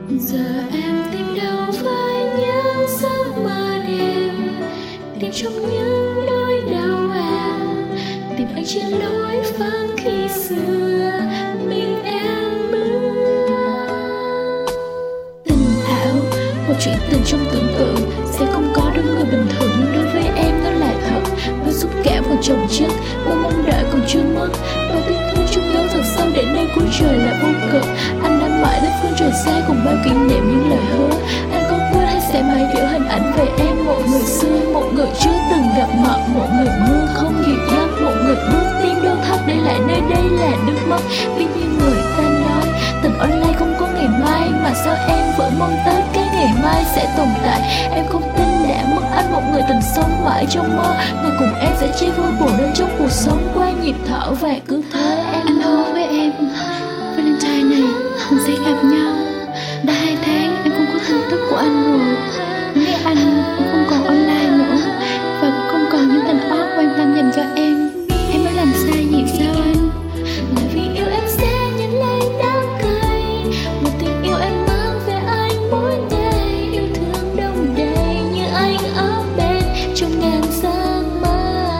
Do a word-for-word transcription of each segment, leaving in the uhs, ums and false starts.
Giờ em tìm đâu với những giấc mơ đêm, tìm trong những nỗi đau em, tìm anh trên lối vắng khi xưa mình em mưa. Tình ảo, một chuyện tình trong tưởng tượng sẽ không có đối người bình thường, nhưng đối với em nó là thật. Bao xúc cảm còn chồng chất, bao mong đợi còn chưa mất, bao tiếc thương chung dấu thật sâu để nơi cuối trời là vô cực. Anh đã mãi đến phương trời xa cùng bao kỷ niệm những lời hứa. Anh có quên hay sẽ mãi giữ hình ảnh về em, một người xưa, một người chưa từng gặp mặt, một người mưa không dịu dắt, một người bước tim đau thắt để lại nơi đây là nước mắt. Vì như người ta nói tình online không có ngày mai, mà sao em vẫn mong tới cái ngày mai sẽ tồn tại. Em không tin đã mất anh, một người tình sống mãi trong mơ, người cùng em sẽ chia vui buồn đến trong cuộc sống qua nhịp thở. Và cứ thế em Anh hứa với em Valentine này mình sẽ gặp nhau. Đã hai tháng em không có tin tức của anh rồi, biết anh cũng không còn online nữa, và cũng không còn những tình óc quan tâm dành cho em. Em mới làm sai gì sao anh? là vì yêu em sẽ nhận lấy đắng cay, một tình yêu em mang về anh mỗi ngày, yêu thương đông đầy như anh ở bên trong ngàn giấc mơ.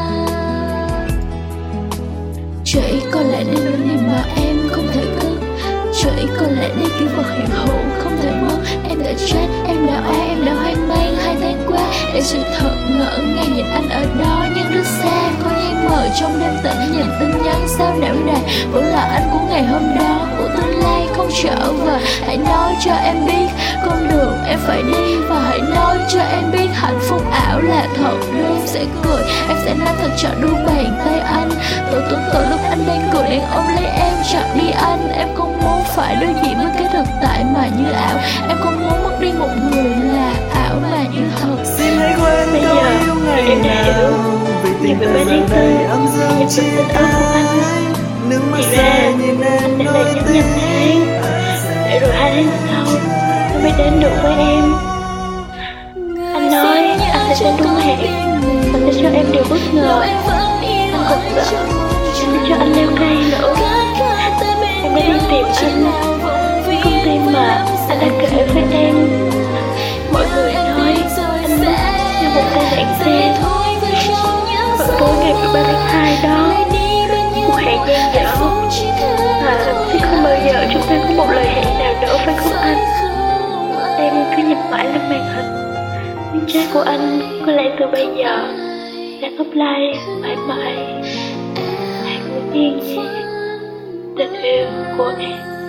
Trời còn lại đây nỗi niềm mà em không thể cất, trời còn lại đây cái vật hiện hữu không thể mất. Em đã chết, em đã oai, em đã hoang mang hai tháng qua để sự thật ngỡ ngàng nhìn anh ở đó. Nhưng đứa xa có nhan mờ trong đêm tĩnh, nhìn tin nhắn sao não nề vẫn là anh của ngày hôm đó, của tương lai không trở về. Hãy nói cho em biết con đường em phải đi, và hãy nói cho em biết hạnh phúc ảo là thật. Đôi em sẽ cười, em sẽ nắm thật chặt đôi bàn tay anh, tự tưởng tượng lúc anh đang cười đang ôm lấy em chặt đi anh. Em không muốn phải đối diện với cái thực tại mà như ảo, em không muốn mất đi một người là ảo mà như thật. Xin hãy quên câu yêu ngày nào, vì tình thời gian này âm dương chia tay. Nước mắt rơi nhìn em nỗi tình, để rồi hai tháng sau tôi mới đến được với em. Anh nói anh sẽ đến đúng hẹn và sẽ cho em điều bất ngờ. Anh còn sợ sẽ cho anh leo cây nữa. Em đã đi tìm anh, không tin mà anh đã kể với em. Mọi người nói anh mất như một tai nạn xe. Vào tối ngày mười ba tháng hai đó, cuộc hẹn gian dở, và sẽ không bao giờ chúng ta có một lời hẹn nào nữa, phải không anh? Em cứ nhìn mãi lên màn hình, tiếng trái của anh có lẽ từ bây giờ sẽ offline mãi mãi. Hãy ngồi yên nhé, tình yêu của em.